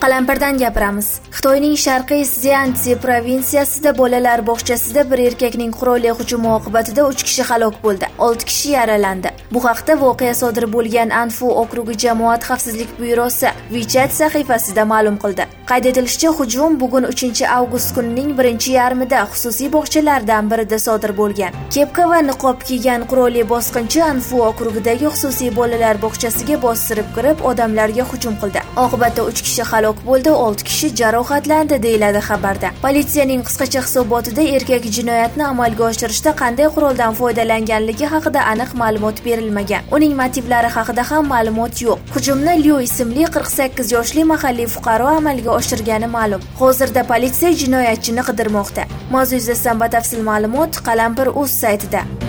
Qalampirdan gapiramiz. Xitoyning sharqiy Szyansi provinsiyasida bolalar bog'chasida bir erkakning qurolli hujumi oqibatida 3 kishi halok bo'ldi, 6 kishi yaralandi. Bu haqda voqea sodir bo'lgan Anfu okrugi jamoat xavfsizlik byurosi WeChat sahifasida ma'lum qildi. Qayd etilishicha, hujum bugun 3-avgust kunining birinchi yarmida xususiy bog'chalardan birida sodir bo'lgan. Kepka va niqob kiygan qurolli bosqinchi Anfu okrugidagi xususiy bolalar bog'chasiga bostirib kirib, odamlarga hujum qildi. Oqibatda 3 kishi halok bo'ldi, 6 kishi jarohatlandi, deyiladi xabarda. Politsiyaning qisqacha hisobotida erkak jinoyatni amalga oshirishda qanday quroldan foydalanganligi haqida aniq ma'lumot berilmagan. Uning motivlari haqida ham ma'lumot yo'q. Hujumni Liu ismli 48 yoshli mahalliy fuqaro amalga oshirgani ma'lum. Hozirda politsiya jinoyatchini qidirmoqda. Mavzu yuzasidan batafsil ma'lumot Qalampir.uz saytida.